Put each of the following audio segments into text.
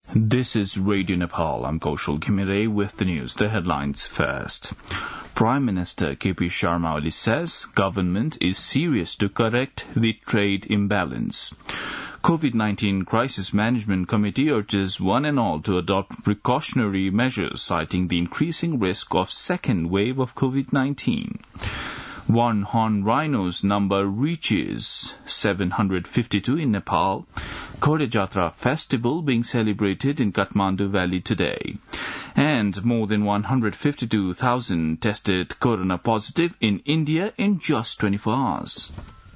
This is Radio Nepal. I'm Kaushal Khimere with the news. The headlines first. Prime Minister KP Sharma Oli says government is serious to correct the trade imbalance. COVID-19 Crisis Management Committee urges one and all to adopt precautionary measures, citing the increasing risk of second wave of COVID-19. One horned rhino's number reaches 752 in Nepal. Khore Jatra festival being celebrated in Kathmandu Valley today. And more than 152,000 tested corona positive in India in just 24 hours.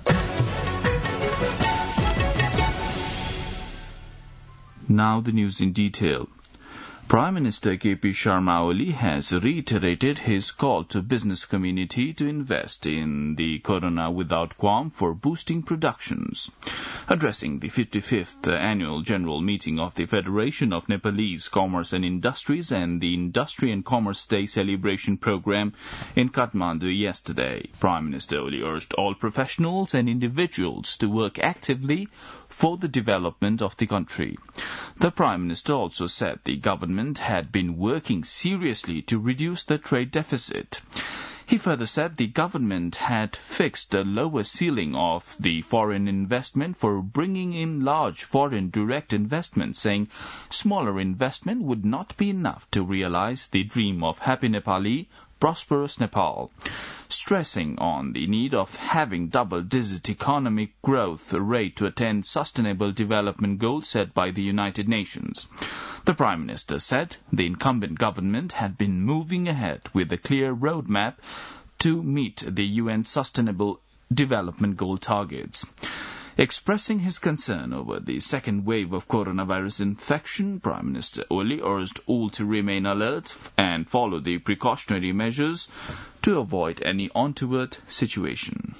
Now the news in detail. Prime Minister KP Sharma Oli has reiterated his call to business community to invest in the corona without qualm for boosting productions. Addressing the 55th annual general meeting of the Federation of Nepalese Commerce and Industries and the Industry and Commerce Day celebration program in Kathmandu yesterday, Prime Minister Oli urged all professionals and individuals to work actively for the development of the country. The Prime Minister also said the government had been working seriously to reduce the trade deficit. He further said the government had fixed the lower ceiling of the foreign investment for bringing in large foreign direct investment, saying smaller investment would not be enough to realize the dream of happy Nepali, prosperous Nepal, stressing on the need of having double-digit economic growth rate to attain sustainable development goals set by the United Nations. The Prime Minister said the incumbent government had been moving ahead with a clear roadmap to meet the UN Sustainable Development Goal targets. Expressing his concern over the second wave of coronavirus infection, Prime Minister Oli urged all to remain alert and follow the precautionary measures to avoid any untoward situation.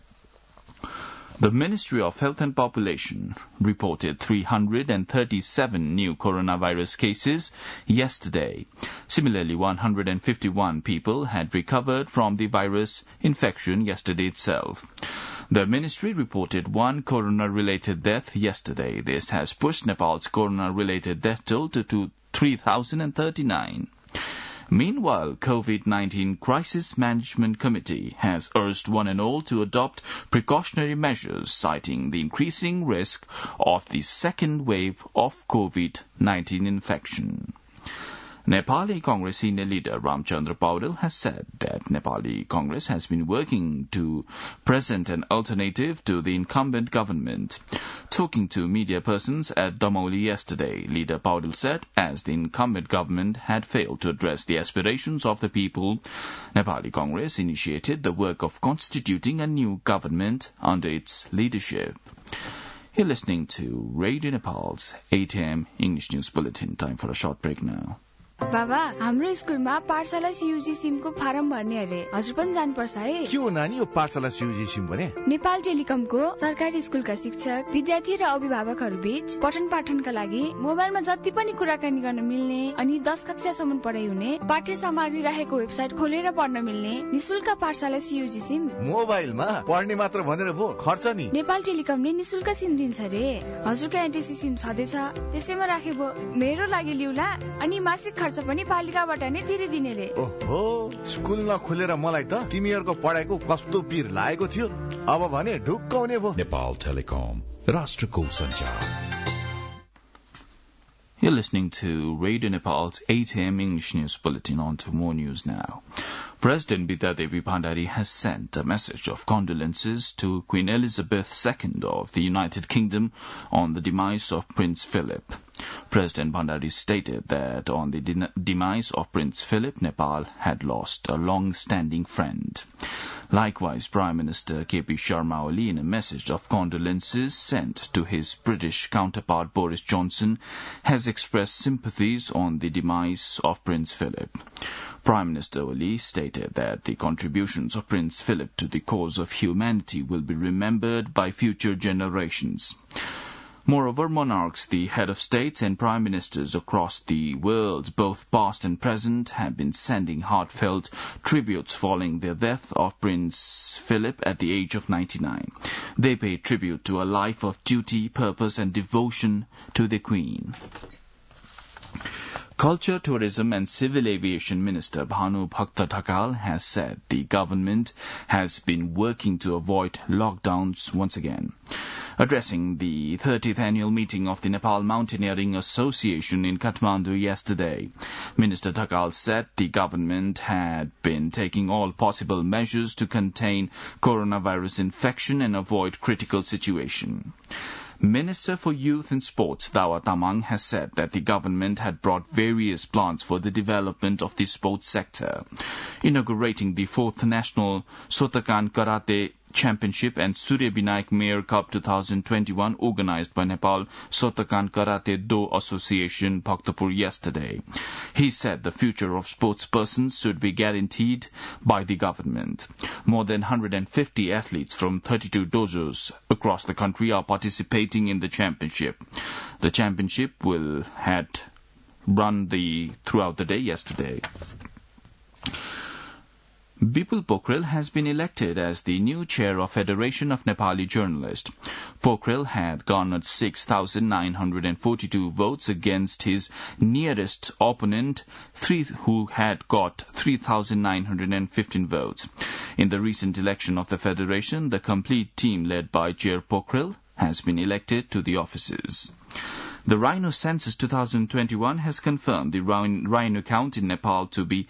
The Ministry of Health and Population reported 337 new coronavirus cases yesterday. Similarly, 151 people had recovered from the virus infection yesterday itself. The ministry reported one corona-related death yesterday. This has pushed Nepal's corona-related death toll to 3,039. Meanwhile, COVID-19 Crisis Management Committee has urged one and all to adopt precautionary measures, citing the increasing risk of the second wave of COVID-19 infection. Nepali Congress senior leader Ramchandra Paudel has said that Nepali Congress has been working to present an alternative to the incumbent government. Talking to media persons at Damauli yesterday, Leader Paudel said as the incumbent government had failed to address the aspirations of the people, Nepali Congress initiated the work of constituting a new government under its leadership. You're listening to Radio Nepal's 8 a.m. English News Bulletin. Time for a short break now. बाबा हाम्रो स्कुलमा पाठशाला CUG Simco form भर्ने अरे हजुर पनि जानुपर्छ है के हो नानी यो पाठशाला सीयूजी सिम भने नेपाल टेलिकमको सरकारी स्कुलका शिक्षक विद्यार्थी र अभिभावकहरू बीच पठन पाठनका लागि मोबाइलमा जति पनि कुराकानी गर्न मिल्ने अनि 10 कक्षासम्म पढाइ हुने पाठ्य सामग्री रहेको वेबसाइट खोलेर पढ्न मिल्ने निशुल्क पाठशाला सीयूजी सिम मोबाइलमा पढ्ने मात्र भनेर भो खर्च नि नेपाल टेलिकमले निशुल्क सिम दिन्छ रे हजुरको एनटीसी सिम छँदैछ त्यसैमा राखे भो मेरो लागि लिउला अनि मासिक खर्च पनि पालिकाबाट नै तिरे दिनेले ओहो स्कुल नखुलेर मलाई त तिमीहरुको पढाइको कस्तो पीर लागेको थियो अब भने ढुक्क हुने भो नेपाल टेलिकम राष्ट्रको सञ्चार You're listening to Radio Nepal's 8 a.m. English News Bulletin. On to more news now. President Bidyadevi Bhandari has sent a message of condolences to Queen Elizabeth II of the United Kingdom on the demise of Prince Philip. President Bhandari stated that on the demise of Prince Philip, Nepal had lost a long-standing friend. Likewise, Prime Minister KP Sharma Oli, in a message of condolences sent to his British counterpart Boris Johnson, has expressed sympathies on the demise of Prince Philip. Prime Minister Oli stated that the contributions of Prince Philip to the cause of humanity will be remembered by future generations. Moreover, monarchs, the head of states and prime ministers across the world, both past and present, have been sending heartfelt tributes following the death of Prince Philip at the age of 99. They pay tribute to a life of duty, purpose and devotion to the Queen. Culture, Tourism and Civil Aviation Minister Bhanu Bhakta Thakal has said the government has been working to avoid lockdowns once again. Addressing the 30th annual meeting of the Nepal Mountaineering Association in Kathmandu yesterday, Minister Thakal said the government had been taking all possible measures to contain coronavirus infection and avoid critical situation. Minister for Youth and Sports, Dawa Tamang, has said that the government had brought various plans for the development of the sports sector, inaugurating the 4th National Sotakan Karate Championship and Surya Binayak Mayor Cup 2021 organized by Nepal Sotakan Karate Do Association, Bhaktapur yesterday. He said the future of sports persons should be guaranteed by the government. More than 150 athletes from 32 dojos across the country are participating in the championship. The championship will had run throughout the day yesterday. Bipul Pokhrel has been elected as the new chair of Federation of Nepali Journalists. Pokhrel had garnered 6,942 votes against his nearest opponent, who had got 3,915 votes. In the recent election of the Federation, the complete team led by Chair Pokhrel has been elected to the offices. The Rhino Census 2021 has confirmed the rhino count in Nepal to be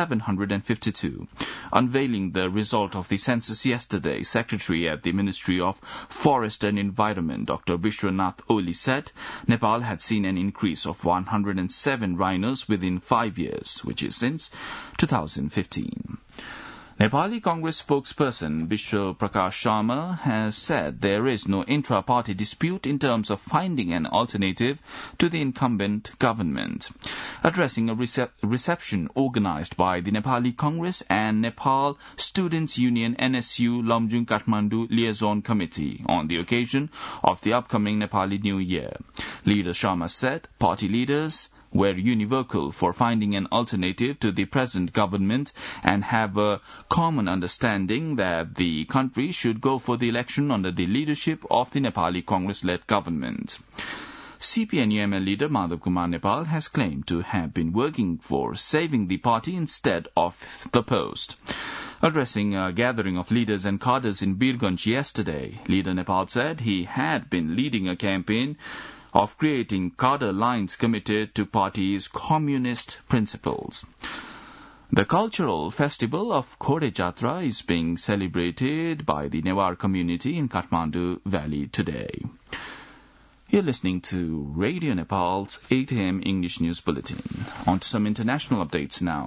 752. Unveiling the result of the census yesterday, Secretary at the Ministry of Forest and Environment, Dr. Vishwanath Oli, said Nepal had seen an increase of 107 rhinos within 5 years, which is since 2015. Nepali Congress spokesperson Vishwa Prakash Sharma has said there is no intra-party dispute in terms of finding an alternative to the incumbent government. Addressing a reception organized by the Nepali Congress and Nepal Students' Union NSU Lamjung Kathmandu Liaison Committee on the occasion of the upcoming Nepali New Year, Leader Sharma said party leaders were univocal for finding an alternative to the present government and have a common understanding that the country should go for the election under the leadership of the Nepali Congress-led government. CPNUML leader Madhav Kumar Nepal has claimed to have been working for saving the party instead of the post. Addressing a gathering of leaders and cadres in Birganj yesterday, Leader Nepal said he had been leading a campaign of creating cadre lines committed to party's communist principles. The cultural festival of Khore Jatra is being celebrated by the Newar community in Kathmandu Valley today. You're listening to Radio Nepal's 8 a.m. English News Bulletin. On to some international updates now.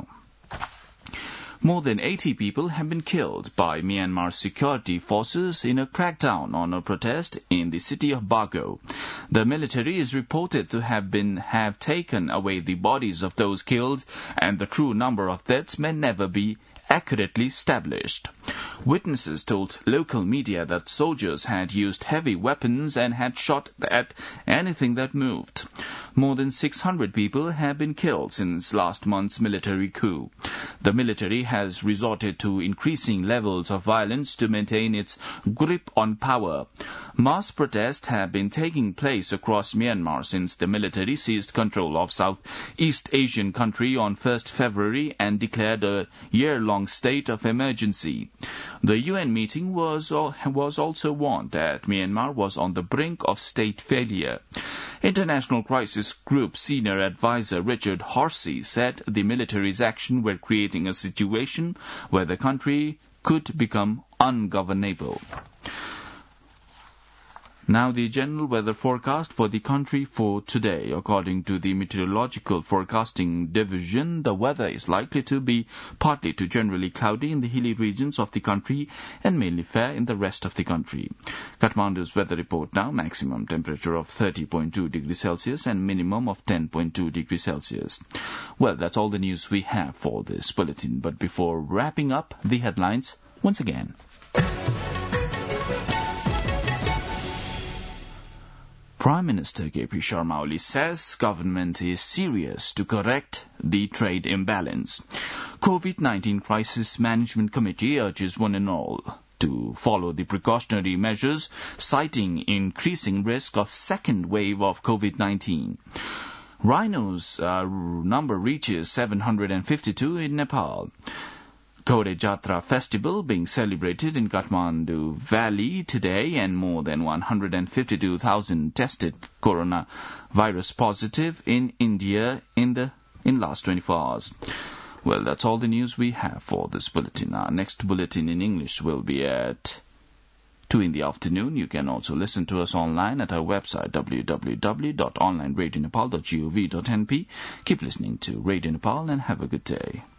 More than 80 people have been killed by Myanmar security forces in a crackdown on a protest in the city of Bago. The military is reported to have taken away the bodies of those killed, and the true number of deaths may never be accurately established. Witnesses told local media that soldiers had used heavy weapons and had shot at anything that moved. More than 600 people have been killed since last month's military coup. The military has resorted to increasing levels of violence to maintain its grip on power. Mass protests have been taking place across Myanmar since the military seized control of Southeast Asian country on 1st February and declared a year-long state of emergency. The UN meeting was also warned that Myanmar was on the brink of state failure. International Crisis Group senior advisor Richard Horsey said the military's action were creating a situation where the country could become ungovernable. Now the general weather forecast for the country for today. According to the Meteorological Forecasting Division, the weather is likely to be partly to generally cloudy in the hilly regions of the country and mainly fair in the rest of the country. Kathmandu's weather report now, maximum temperature of 30.2 degrees Celsius and minimum of 10.2 degrees Celsius. Well, that's all the news we have for this bulletin. But before wrapping up, the headlines once again. Prime Minister K.P. Sharma Oli says government is serious to correct the trade imbalance. COVID-19 Crisis Management Committee urges one and all to follow the precautionary measures, citing increasing risk of second wave of COVID-19. Rhinos number reaches 752 in Nepal. Ghode Jatra festival being celebrated in Kathmandu Valley today, and more than 152,000 tested coronavirus positive in India in last 24 hours. Well, that's all the news we have for this bulletin. Our next bulletin in English will be at 2 in the afternoon. You can also listen to us online at our website www.onlineradionepal.gov.np. Keep listening to Radio Nepal and have a good day.